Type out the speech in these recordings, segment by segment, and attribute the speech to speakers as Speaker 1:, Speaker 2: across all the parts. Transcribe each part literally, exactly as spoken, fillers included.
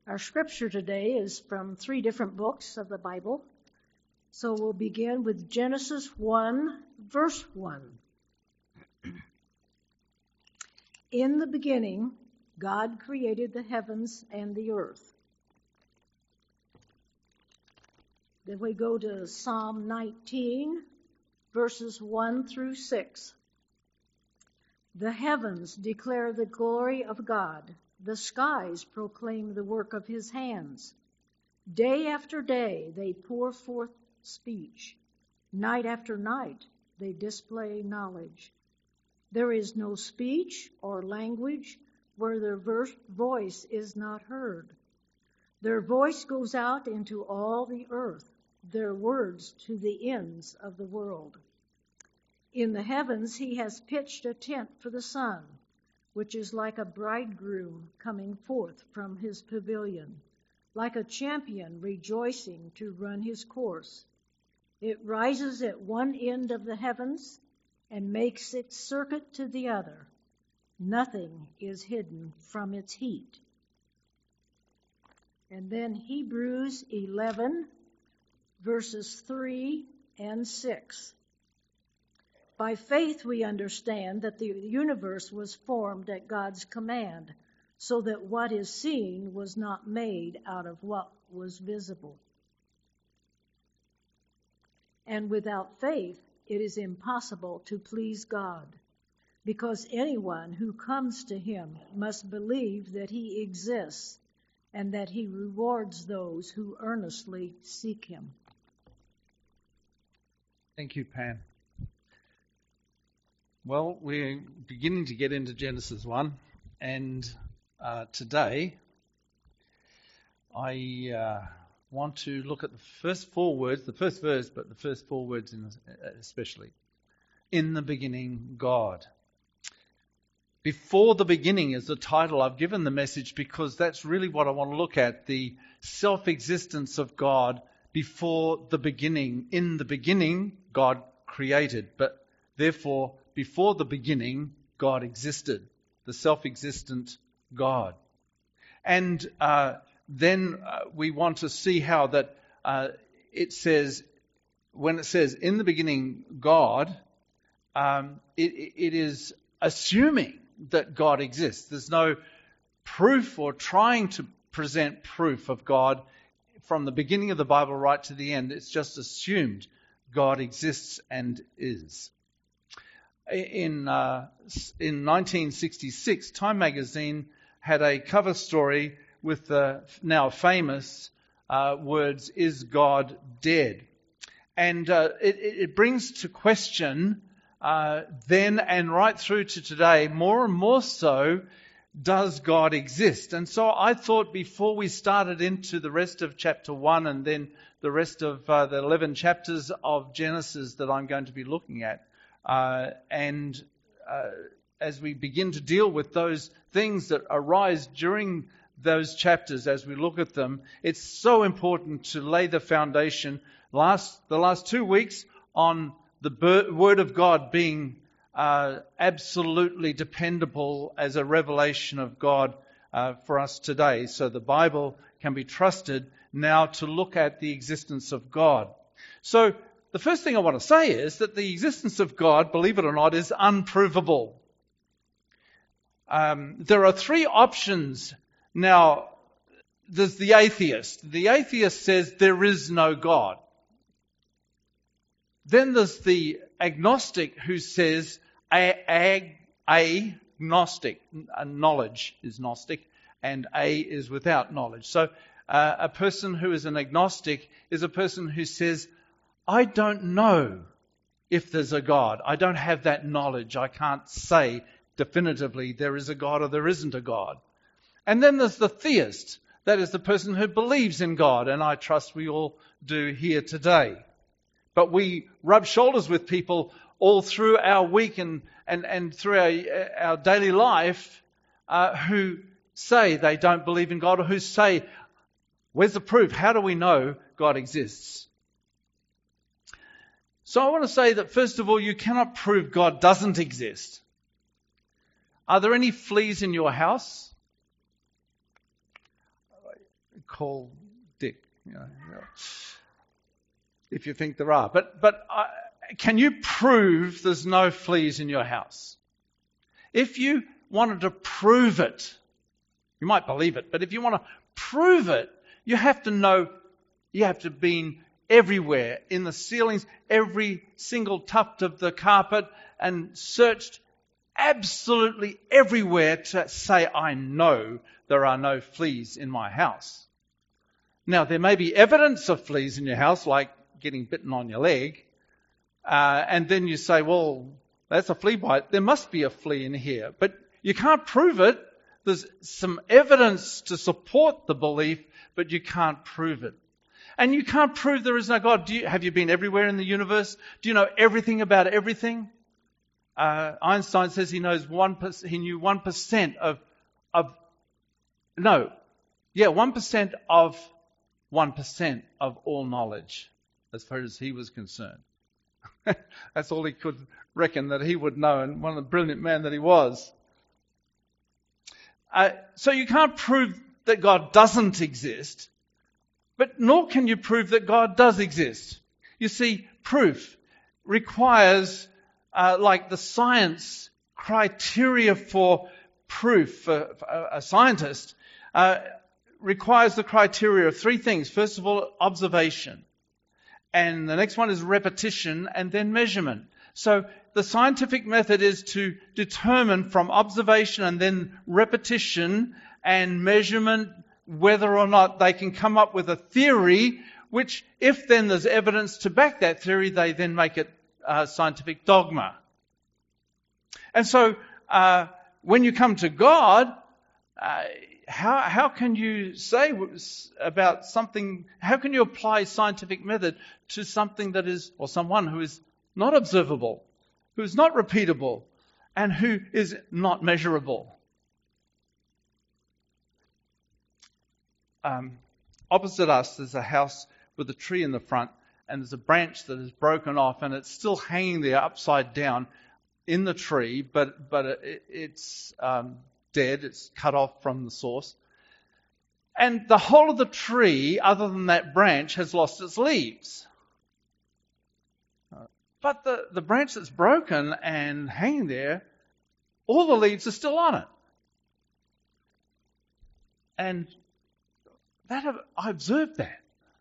Speaker 1: Our scripture today is from three different books of the Bible. So we'll begin with Genesis one, verse one. In the beginning, God created the heavens and the earth. Then we go to Psalm nineteen, verses one through six. The heavens declare the glory of God. The skies proclaim the work of his hands. Day after day they pour forth speech. Night after night they display knowledge. There is no speech or language where their voice is not heard. Their voice goes out into all the earth, their words to the ends of the world. In the heavens he has pitched a tent for the sun, which is like a bridegroom coming forth from his pavilion, like a champion rejoicing to run his course. It rises at one end of the heavens and makes its circuit to the other. Nothing is hidden from its heat. And then Hebrews eleven, verses three and six. By faith we understand that the universe was formed at God's command, so that what is seen was not made out of what was visible. And without faith it is impossible to please God, because anyone who comes to him must believe that he exists and that he rewards those who earnestly seek him.
Speaker 2: Thank you, Pam. Well, we're beginning to get into Genesis one, and uh, today I uh, want to look at the first four words, the first verse, but the first four words in, especially. In the beginning, God. Before the beginning is the title I've given the message because that's really what I want to look at, the self-existence of God before the beginning. In the beginning, God created, but therefore, before the beginning, God existed, the self-existent God. And uh, then uh, we want to see how that uh, it says, when it says, in the beginning, God, um, it, it is assuming that God exists. There's no proof or trying to present proof of God from the beginning of the Bible right to the end. It's just assumed God exists and is. In uh, in nineteen sixty-six, Time magazine had a cover story with the now famous uh, words, "Is God dead?" And uh, it, it brings to question uh, then and right through to today, more and more so, does God exist? And so I thought before we started into the rest of chapter one and then the rest of uh, the eleven chapters of Genesis that I'm going to be looking at, Uh, and uh, as we begin to deal with those things that arise during those chapters, as we look at them, it's so important to lay the foundation. Last the last two weeks on the ber- Word of God being uh, absolutely dependable as a revelation of God uh, for us today. So the Bible can be trusted now to look at the existence of God. So the first thing I want to say is that the existence of God, believe it or not, is unprovable. Um, there are three options. Now, there's the atheist. The atheist says there is no God. Then there's the agnostic who says a, a, agnostic, knowledge is gnostic, and a is without knowledge. So uh, a person who is an agnostic is a person who says, I don't know if there's a God. I don't have that knowledge. I can't say definitively there is a God or there isn't a God. And then there's the theist. That is the person who believes in God, and I trust we all do here today. But we rub shoulders with people all through our week and, and, and through our, our daily life uh, who say they don't believe in God, or who say, where's the proof? How do we know God exists? So I want to say that, first of all, you cannot prove God doesn't exist. Are there any fleas in your house? call Dick, you know, if you think there are. But but uh, can you prove there's no fleas in your house? If you wanted to prove it, you might believe it, but if you want to prove it, you have to know, you have to have been everywhere, in the ceilings, every single tuft of the carpet, and searched absolutely everywhere to say, I know there are no fleas in my house. Now, there may be evidence of fleas in your house, like getting bitten on your leg, uh, and then you say, well, that's a flea bite. There must be a flea in here. But you can't prove it. There's some evidence to support the belief, but you can't prove it. And you can't prove there is no God. Do you, have you been everywhere in the universe? Do you know everything about everything? Uh, Einstein says he knows one. He knew one percent of of no, yeah, one percent of one percent of all knowledge, as far as he was concerned. That's all he could reckon that he would know, and what a brilliant man that he was. Uh, so you can't prove that God doesn't exist, but nor can you prove that God does exist. You see, proof requires, uh, like the science criteria for proof for, for a scientist, uh, requires the criteria of three things. First of all, observation. And the next one is repetition and then measurement. So the scientific method is to determine from observation and then repetition and measurement whether or not they can come up with a theory, which, if then there's evidence to back that theory, they then make it uh, scientific dogma. And so uh, when you come to God, uh, how how can you say about something, how can you apply scientific method to something that is, or someone who is not observable, who is not repeatable, and who is not measurable? Um, opposite us, there's a house with a tree in the front, and there's a branch that is broken off, and it's still hanging there upside down in the tree, but but it, it's um, dead. It's cut off from the source, and the whole of the tree, other than that branch, has lost its leaves. But the, the branch that's broken and hanging there, all the leaves are still on it. And that I observed that.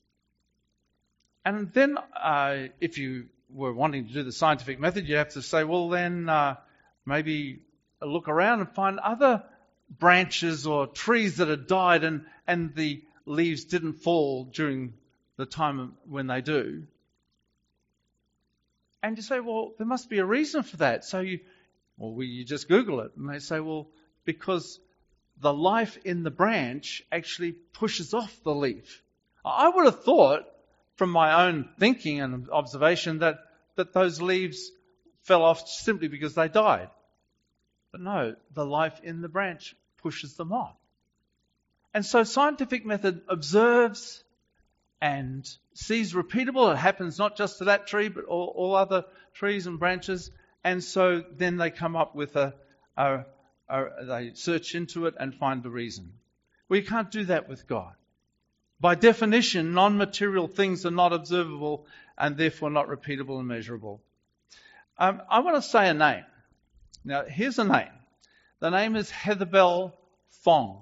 Speaker 2: And then uh, if you were wanting to do the scientific method, you have to say, well, then uh, maybe look around and find other branches or trees that had died and, and the leaves didn't fall during the time when they do. And you say, well, there must be a reason for that. So you, well, you just Google it. And they say, well, because the life in the branch actually pushes off the leaf. I would have thought, from my own thinking and observation, that, that those leaves fell off simply because they died. But no, the life in the branch pushes them off. And so scientific method observes and sees repeatable. It happens not just to that tree, but all, all other trees and branches. And so then they come up with a, a, a, they search into it and find the reason. We can't do that with God. By definition, non-material things are not observable and therefore not repeatable and measurable. Um, I want to say a name. Now, here's a name. The name is Heatherbell Fong.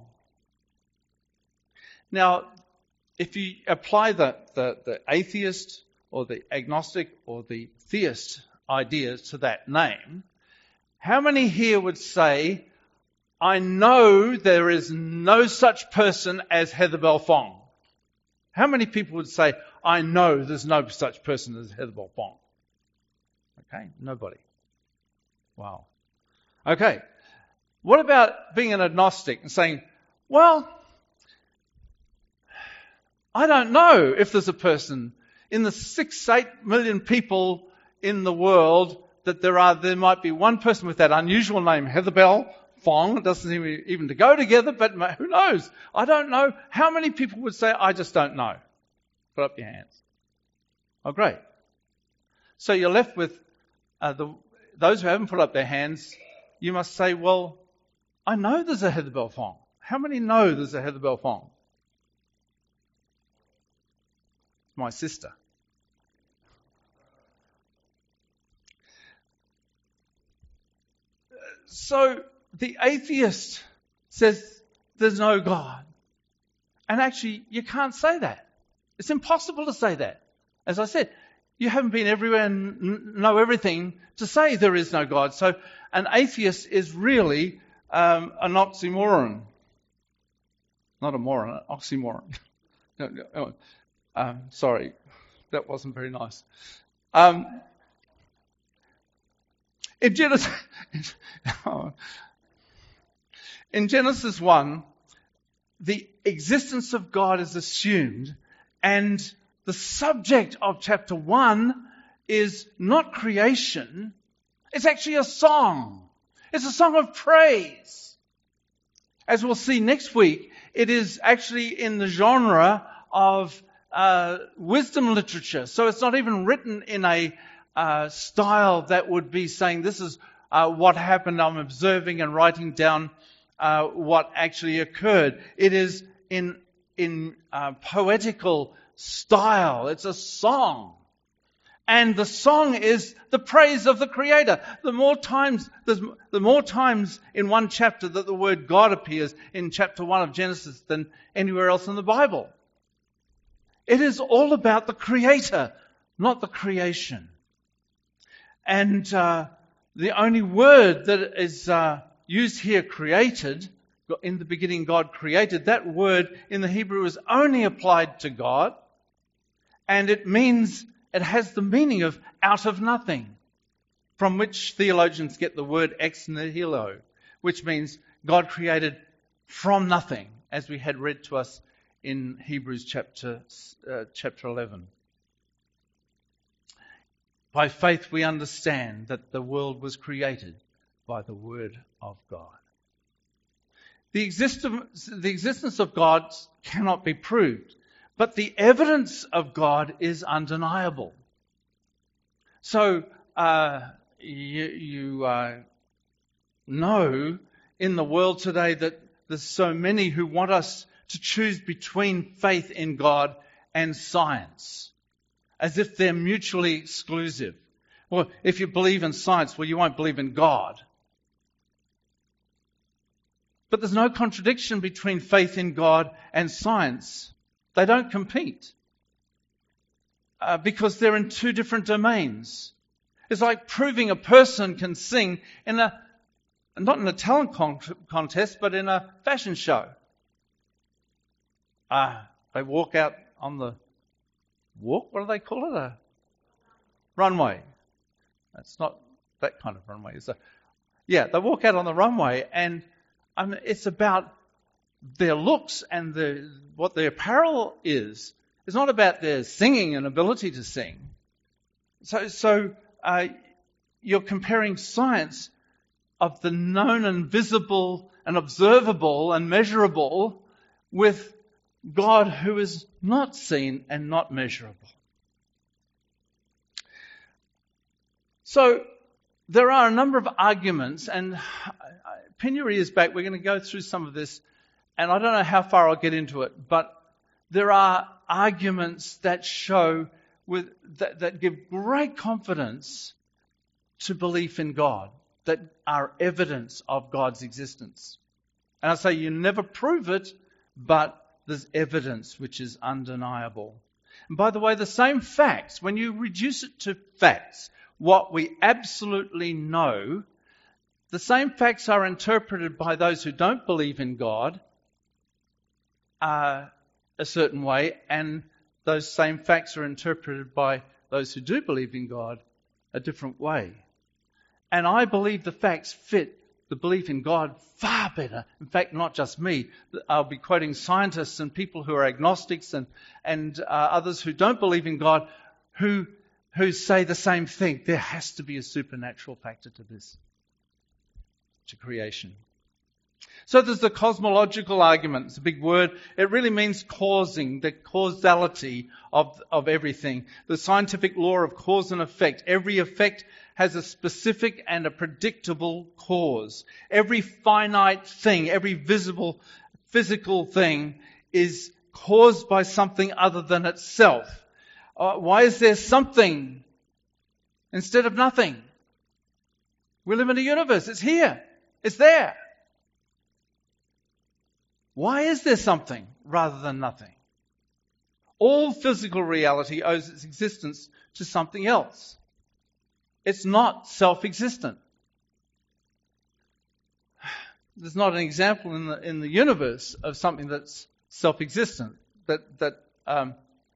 Speaker 2: Now, if you apply the, the, the atheist or the agnostic or the theist ideas to that name, how many here would say, I know there is no such person as Heatherbell Fong? How many people would say, I know there's no such person as Heatherbell Fong? Okay, nobody. Wow. Okay, what about being an agnostic and saying, well, I don't know if there's a person in the six, eight million people in the world that there are, there might be one person with that unusual name, Heatherbell Fong. It doesn't seem even to go together, but who knows? I don't know. How many people would say, I just don't know? Put up your hands. Oh, great. So you're left with uh, the, those who haven't put up their hands. You must say, well, I know there's a Heatherbell Fong. How many know there's a Heatherbell Fong? my sister. So the atheist says there's no God. And actually, you can't say that. It's impossible to say that. As I said, you haven't been everywhere and know everything to say there is no God. So an atheist is really um, an oxymoron. Not a moron, an oxymoron. no, no, um, sorry, that wasn't very nice. Um, in Genesis, in Genesis one, the existence of God is assumed, and the subject of chapter one is not creation. It's actually a song. It's a song of praise. As we'll see next week, it is actually in the genre of uh, wisdom literature. So it's not even written in a uh, style that would be saying, this is uh, what happened. I'm observing and writing down uh, what actually occurred. It is in in uh, poetical style. It's a song. And the song is the praise of the Creator. The more times, the more times in one chapter that the word God appears in chapter one of Genesis than anywhere else in the Bible. It is all about the Creator, not the creation. And uh, the only word that is uh, used here, created, in the beginning God created, that word in the Hebrew is only applied to God. And it means, it has the meaning of out of nothing, from which theologians get the word ex nihilo, which means God created from nothing, as we had read to us in Hebrews chapter uh, chapter eleven. By faith we understand that the world was created by the word of God. The existence, the existence of God cannot be proved, but the evidence of God is undeniable. So uh, you, you uh, know in the world today that there's so many who want us to choose between faith in God and science, as if they're mutually exclusive. Well, if you believe in science, well, you won't believe in God. But there's no contradiction between faith in God and science. They don't compete uh, because they're in two different domains. It's like proving a person can sing in a, not in a talent con- contest, but in a fashion show. Uh, they walk out on the walk, what do they call it? A runway. It's not that kind of runway. It's a, yeah, they walk out on the runway, and I mean, it's about their looks and the, what their apparel is. It's not about their singing and ability to sing. So, so uh, you're comparing science of the known and visible and observable and measurable with God who is not seen and not measurable. So there are a number of arguments, and pin your ears back. We're going to go through some of this, and I don't know how far I'll get into it, but there are arguments that show with that, that give great confidence to belief in God, that are evidence of God's existence. And I say you never prove it, but there's evidence which is undeniable. And by the way, the same facts, when you reduce it to facts, what we absolutely know, the same facts are interpreted by those who don't believe in God uh, a certain way, and those same facts are interpreted by those who do believe in God a different way. And I believe the facts fit the belief in God far better. In fact, not just me. I'll be quoting scientists and people who are agnostics and, and uh, others who don't believe in God who who say the same thing. There has to be a supernatural factor to this, to creation. So there's the cosmological argument. It's a big word. It really means causing, the causality of, of everything. The scientific law of cause and effect. Every effect has a specific and a predictable cause. Every finite thing, every visible physical thing is caused by something other than itself. Uh, why is there something instead of nothing? We live in a universe. It's here. It's there. Why is there something rather than nothing? All physical reality owes its existence to something else. It's not self-existent. There's not an example in the in the universe of something that's self-existent. That that um,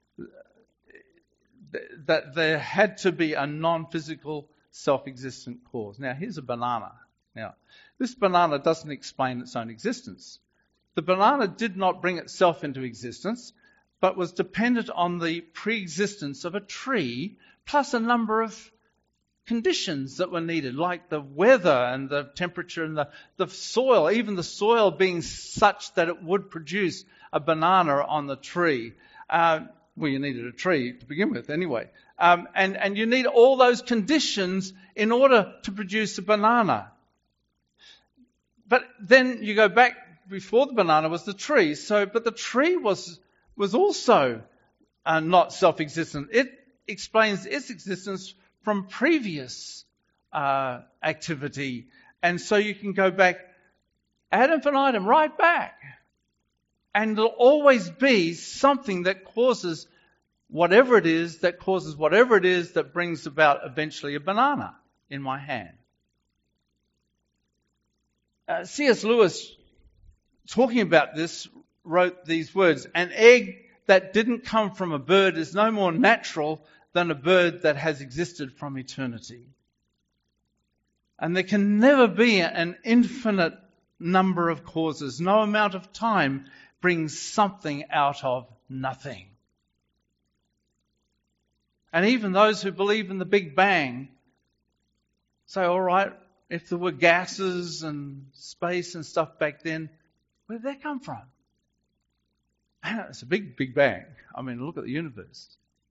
Speaker 2: that there had to be a non-physical, self-existent cause. Now, here's a banana. Now, this banana doesn't explain its own existence. The banana did not bring itself into existence, but was dependent on the pre-existence of a tree, plus a number of conditions that were needed, like the weather and the temperature and the, the soil, even the soil being such that it would produce a banana on the tree. Uh, well, you needed a tree to begin with anyway. Um, and, and you need all those conditions in order to produce a banana. But then you go back, before the banana was the tree. So, but the tree was was also uh, not self-existent. It explains its existence from previous uh, activity. And so you can go back ad infinitum, right back. And there'll always be something that causes whatever it is, that causes whatever it is that brings about eventually a banana in my hand. Uh, C S Lewis, talking about this, wrote these words: an egg that didn't come from a bird is no more natural than a bird that has existed from eternity. And there can never be an infinite number of causes. No amount of time brings something out of nothing. And even those who believe in the Big Bang say, all right, if there were gases and space and stuff back then, where did that come from? It's a big, big bang. I mean, look at the universe.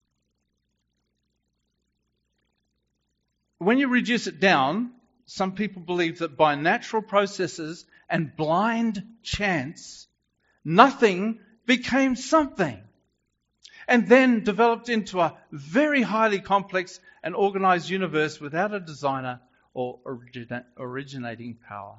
Speaker 2: When you reduce it down, some people believe that by natural processes and blind chance, nothing became something, and then developed into a very highly complex and organized universe without a designer or origina- originating power.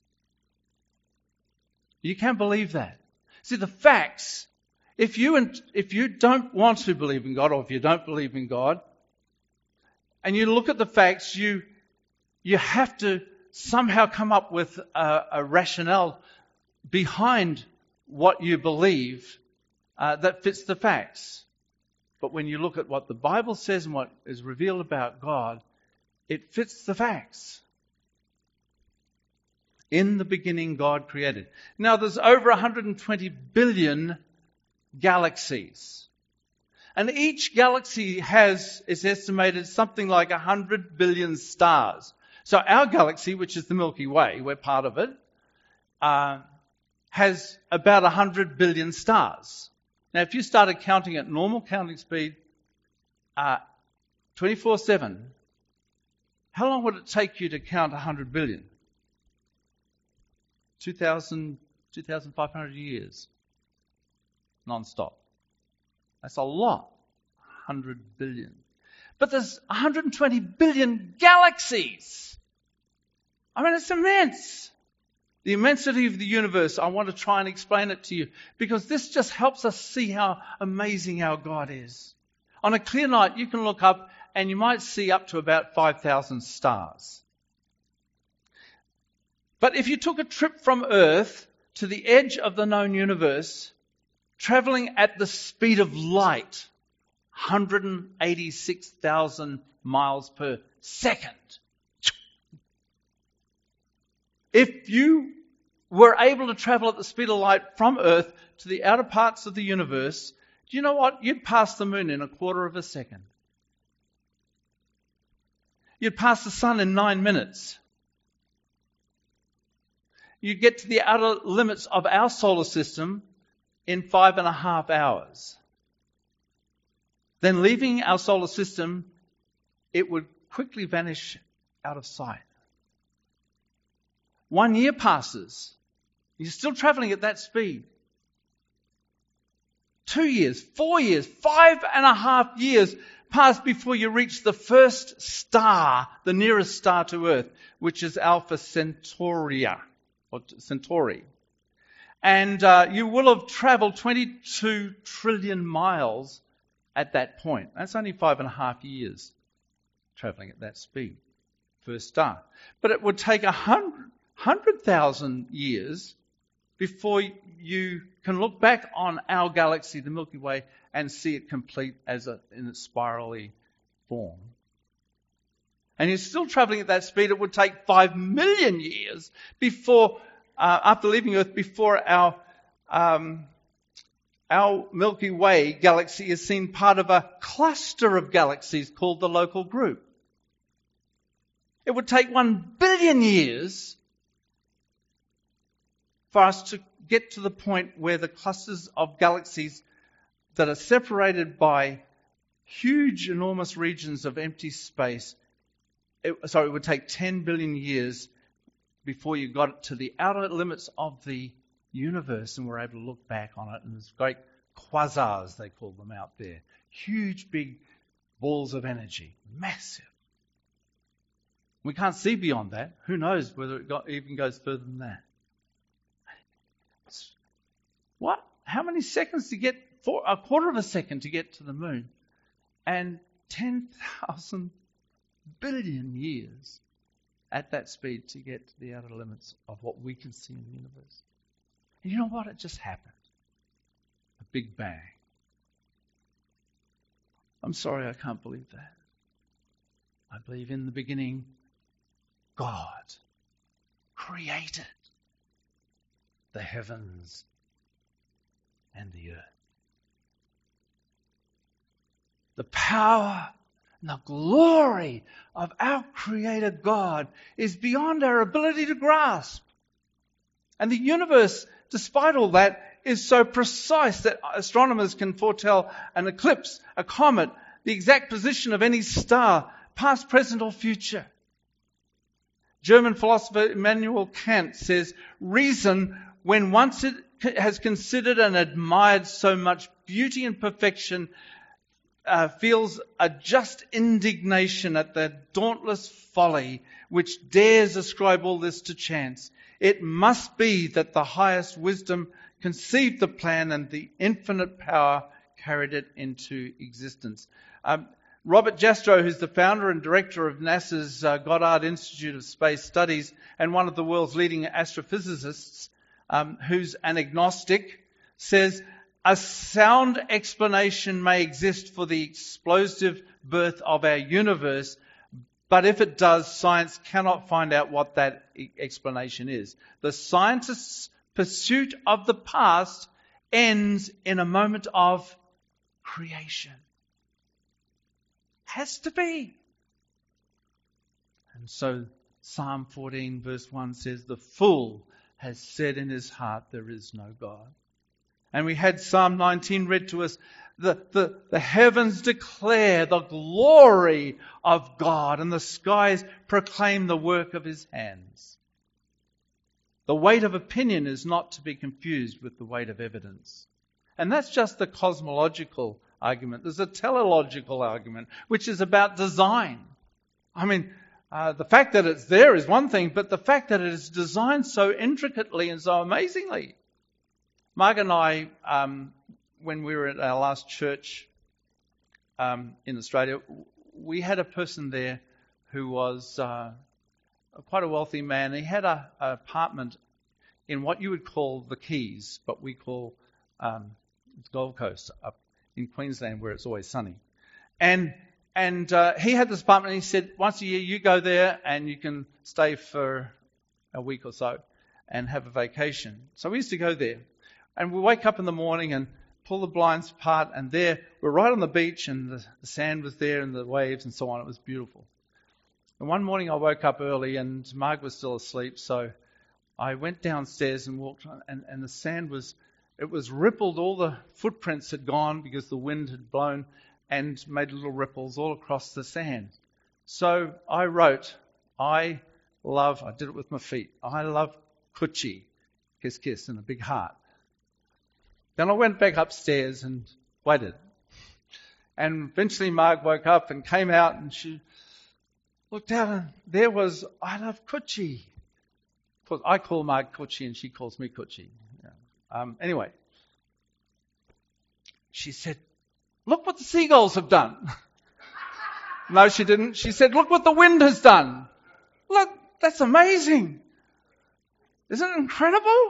Speaker 2: You can't believe that. See, the facts, if you if you don't want to believe in God, or if you don't believe in God, and you look at the facts, you you have to somehow come up with a, a rationale behind what you believe uh, that fits the facts. But when you look at what the Bible says and what is revealed about God, it fits the facts. In the beginning, God created. Now, there's over one hundred twenty billion galaxies. And each galaxy has, it's estimated, something like one hundred billion stars. So our galaxy, which is the Milky Way, we're part of it, uh, has about one hundred billion stars. Now, if you started counting at normal counting speed, uh, twenty-four seven, how long would it take you to count one hundred billion? two thousand, two thousand five hundred years. Non-stop. That's a lot. one hundred billion. But there's one hundred twenty billion galaxies. I mean, it's immense. The immensity of the universe, I want to try and explain it to you, because this just helps us see how amazing our God is. On a clear night, you can look up and you might see up to about five thousand stars. But if you took a trip from Earth to the edge of the known universe, traveling at the speed of light, one hundred eighty-six thousand miles per second. If you were able to travel at the speed of light from Earth to the outer parts of the universe, do you know what? You'd pass the moon in a quarter of a second. You'd pass the sun in nine minutes. You'd get to the outer limits of our solar system in five and a half hours. Then leaving our solar system, it would quickly vanish out of sight. One year passes. You're still traveling at that speed. two years, four years, five and a half years pass before you reach the first star, the nearest star to Earth, which is Alpha Centauri, or Centauri. And uh, you will have traveled twenty-two trillion miles at that point. That's only five and a half years traveling at that speed, first star. But it would take a hundred, hundred thousand years before you can look back on our galaxy, the Milky Way, and see it complete as a, in its spirally form. And you're still traveling at that speed. It would take five million years before, uh, after leaving Earth, before our um, our Milky Way galaxy is seen part of a cluster of galaxies called the Local Group. It would take one billion years for us to get to the point where the clusters of galaxies that are separated by huge, enormous regions of empty space, it, sorry, it would take ten billion years before you got to the outer limits of the universe and were able to look back on it. And there's great quasars, they call them out there. Huge, big balls of energy. Massive. We can't see beyond that. Who knows whether it got, even goes further than that. What? How many seconds to get? For a quarter of a second to get to the moon. And ten thousand billion years at that speed to get to the outer limits of what we can see in the universe. And you know what? It just happened. A big bang. I'm sorry, I can't believe that. I believe in the beginning, God created the heavens and the earth. The power and the glory of our Creator God is beyond our ability to grasp. And the universe, despite all that, is so precise that astronomers can foretell an eclipse, a comet, the exact position of any star, past, present, or future. German philosopher Immanuel Kant says, reason, when once it has considered and admired so much beauty and perfection, uh, feels a just indignation at the dauntless folly which dares ascribe all this to chance. It must be that the highest wisdom conceived the plan and the infinite power carried it into existence. Um, Robert Jastrow, who's the founder and director of NASA's uh, Goddard Institute of Space Studies and one of the world's leading astrophysicists, um, who's an agnostic, says, a sound explanation may exist for the explosive birth of our universe, but if it does, science cannot find out what that explanation is. The scientist's pursuit of the past ends in a moment of creation. Has to be. And so Psalm fourteen verse one says, the fool has said in his heart, there is no God. And we had Psalm nineteen read to us, the, the, the heavens declare the glory of God, and the skies proclaim the work of his hands. The weight of opinion is not to be confused with the weight of evidence. And that's just the cosmological argument. There's a teleological argument, which is about design. I mean, uh, the fact that it's there is one thing, but the fact that it is designed so intricately and so amazingly. Mark and I, um, when we were at our last church um, in Australia, we had a person there who was uh, quite a wealthy man. He had a, an apartment in what you would call the Keys, but we call um, Gold Coast up in Queensland, where it's always sunny. And and uh, he had this apartment, and he said, once a year you go there and you can stay for a week or so and have a vacation. So we used to go there. And we wake up in the morning and pull the blinds apart, and there, we're right on the beach, and the, the sand was there and the waves and so on. It was beautiful. And one morning I woke up early, and Mark was still asleep, so I went downstairs and walked on, and, and the sand was, it was rippled. All the footprints had gone because the wind had blown and made little ripples all across the sand. So I wrote, I love, I did it with my feet, I love Kuchi, kiss kiss, and a big heart. Then I went back upstairs and waited. And eventually Marg woke up and came out and she looked out and there was I Love Coochie. Of course, I call Marg Coochie and she calls me Coochie. Yeah. Um, anyway, she said, look what the seagulls have done. No, she didn't. She said, look what the wind has done. Look, that's amazing. Isn't it incredible?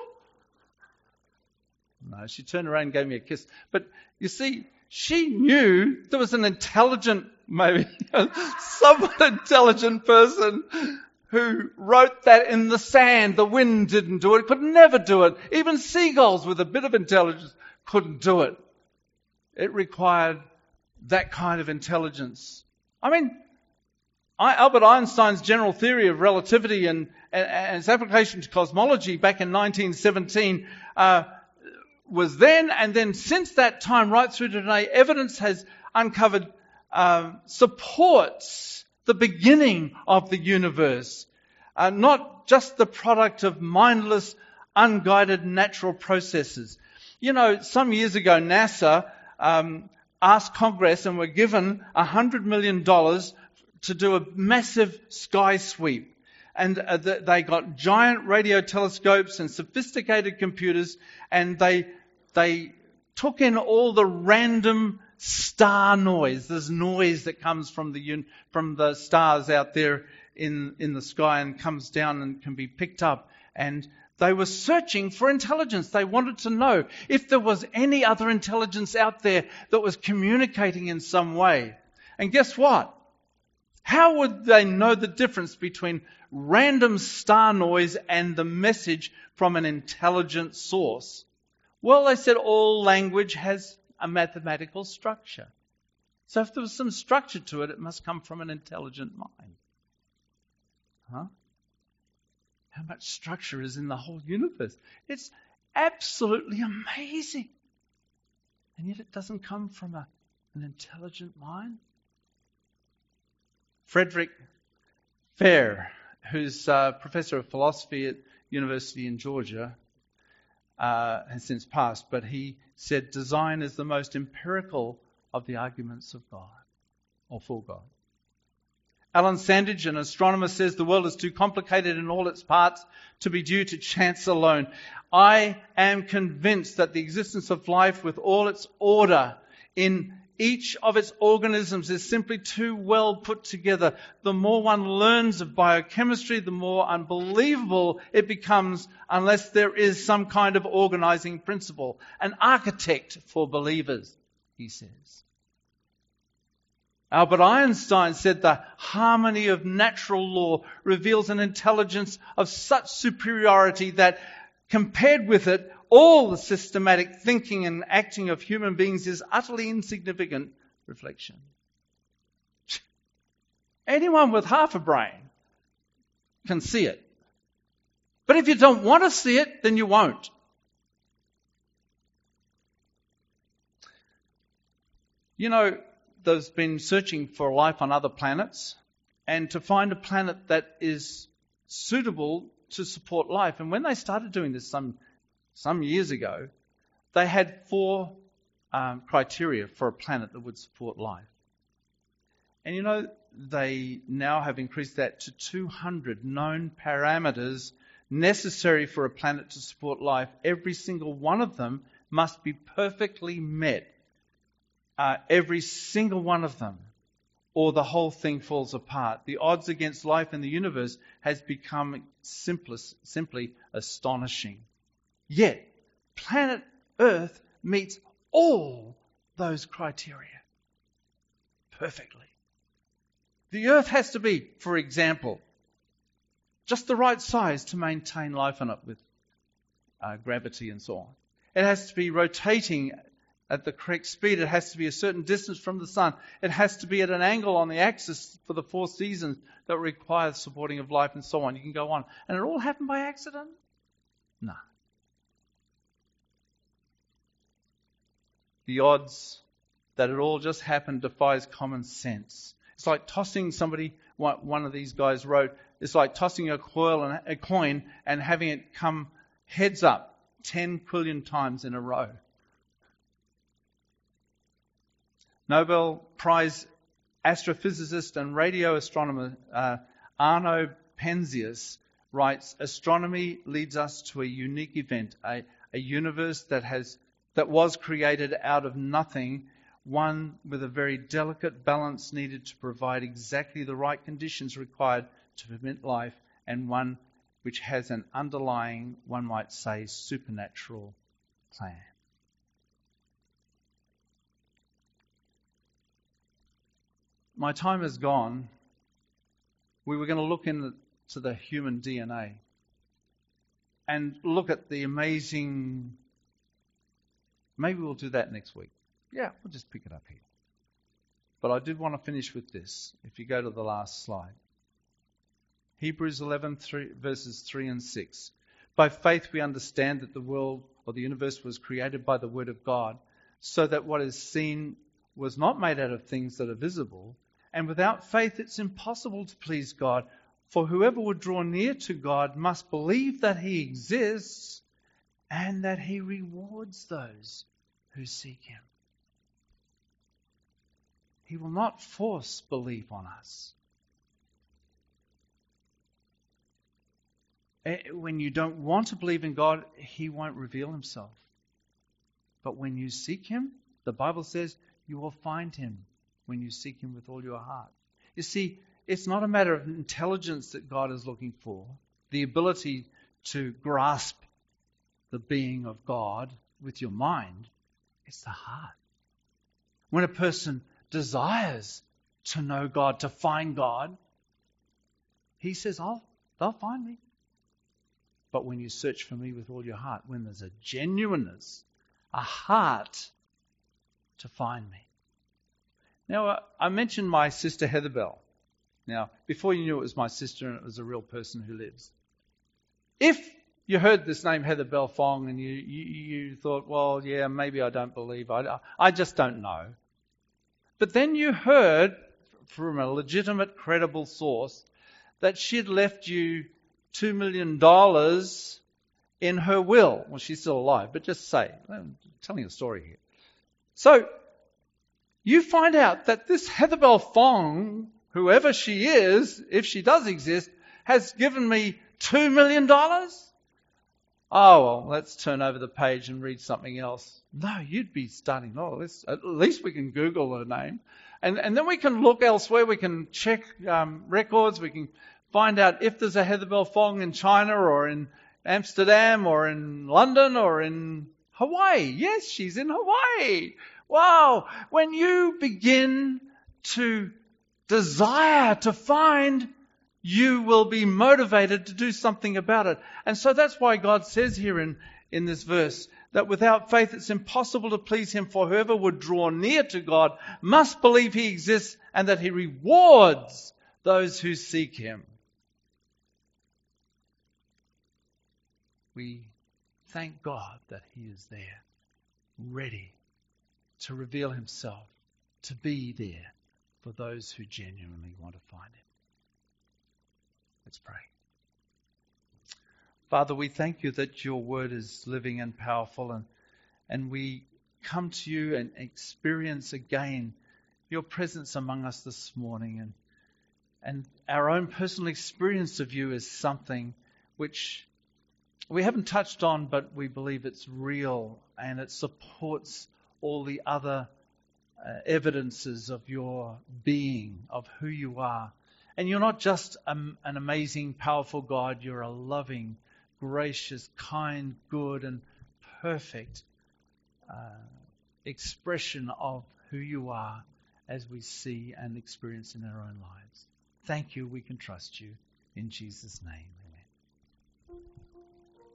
Speaker 2: No, she turned around and gave me a kiss. But you see, she knew there was an intelligent, maybe somewhat intelligent person who wrote that in the sand. The wind didn't do it, could never do it. Even seagulls with a bit of intelligence couldn't do it. It required that kind of intelligence. I mean, I, Albert Einstein's general theory of relativity and, and, and its application to cosmology back in nineteen seventeen uh, was then, and then since that time right through to today, evidence has uncovered uh, supports the beginning of the universe, uh, not just the product of mindless, unguided natural processes. You know, some years ago, NASA um, asked Congress and were given one hundred million dollars to do a massive sky sweep. And uh, they got giant radio telescopes and sophisticated computers, and they they took in all the random star noise. There's noise that comes from the un- from the stars out there in in the sky and comes down and can be picked up. And they were searching for intelligence. They wanted to know if there was any other intelligence out there that was communicating in some way. And guess what? How would they know the difference between random star noise and the message from an intelligent source? Well, they said all language has a mathematical structure. So if there was some structure to it, it must come from an intelligent mind. Huh? How much structure is in the whole universe? It's absolutely amazing. And yet it doesn't come from a, an intelligent mind. Frederick Fair, who's a professor of philosophy at University in Georgia, uh, has since passed, but he said design is the most empirical of the arguments of God, or for God. Alan Sandage, an astronomer, says the world is too complicated in all its parts to be due to chance alone. I am convinced that the existence of life with all its order in each of its organisms is simply too well put together. The more one learns of biochemistry, the more unbelievable it becomes unless there is some kind of organizing principle, an architect for believers, he says. Albert Einstein said the harmony of natural law reveals an intelligence of such superiority that compared with it, all the systematic thinking and acting of human beings is utterly insignificant reflection. Anyone with half a brain can see it. But if you don't want to see it, then you won't. You know, there's been searching for life on other planets, and to find a planet that is suitable to support life. And when they started doing this some some years ago, they had four um, criteria for a planet that would support life. And you know, they now have increased that to two hundred known parameters necessary for a planet to support life. Every single one of them must be perfectly met. Uh, every single one of them, or the whole thing falls apart. The odds against life in the universe has become simplest, simply astonishing. Yet, planet Earth meets all those criteria perfectly. The Earth has to be, for example, just the right size to maintain life on it with uh, gravity and so on. It has to be rotating at the correct speed. It has to be a certain distance from the sun. It has to be at an angle on the axis for the four seasons that require supporting of life and so on. You can go on. And it all happened by accident? No. The odds that it all just happened defies common sense. It's like tossing somebody, one of these guys wrote, it's like tossing a coil and a coin and having it come heads up ten quillion times in a row. Nobel Prize astrophysicist and radio astronomer uh, Arno Penzias writes, astronomy leads us to a unique event, a, a universe that has that was created out of nothing, one with a very delicate balance needed to provide exactly the right conditions required to permit life, and one which has an underlying, one might say, supernatural plan. My time is gone. We were going to look into the human D N A and look at the amazing... Maybe we'll do that next week. Yeah, we'll just pick it up here. But I did want to finish with this. If you go to the last slide. Hebrews eleven, three, verses three and six. By faith we understand that the world or the universe was created by the word of God, so that what is seen was not made out of things that are visible. And without faith it's impossible to please God. For whoever would draw near to God must believe that He exists and that He rewards those who seek Him. He will not force belief on us. When you don't want to believe in God, He won't reveal Himself. But when you seek Him, the Bible says you will find Him when you seek Him with all your heart. You see, it's not a matter of intelligence that God is looking for, the ability to grasp the being of God with your mind. It's the heart. When a person desires to know God, to find God, He says, oh, they'll find me. But when you search for me with all your heart, when there's a genuineness, a heart to find me. Now, I mentioned my sister Heather Bell. Now, before you knew it was my sister and it was a real person who lives. If you heard this name Heather Bell Fong and you, you, you thought, well, yeah, maybe I don't believe, I, I just don't know. But then you heard from a legitimate, credible source that she'd left you two million dollars in her will. Well, she's still alive, but just say, I'm telling a story here. So, you find out that this Heather Bell Fong, whoever she is, if she does exist, has given me two million dollars? Oh, well, let's turn over the page and read something else. No, you'd be starting, oh, let's, at least we can Google her name. And, and then we can look elsewhere, we can check um, records, we can find out if there's a Heather Bell Fong in China or in Amsterdam or in London or in Hawaii. Yes, she's in Hawaii. Wow. When you begin to desire to find, you will be motivated to do something about it. And so that's why God says here in, in this verse that without faith it's impossible to please Him, for whoever would draw near to God must believe He exists and that He rewards those who seek Him. We thank God that He is there, ready to reveal Himself, to be there for those who genuinely want to find Him. Let's pray. Father, we thank You that Your word is living and powerful, and, and we come to You and experience again Your presence among us this morning. And, and our own personal experience of You is something which we haven't touched on, but we believe it's real and it supports all the other uh, evidences of Your being, of who You are. And You're not just um, an amazing, powerful God. You're a loving, gracious, kind, good, and perfect uh, expression of who You are as we see and experience in our own lives. Thank You. We can trust You. In Jesus' name.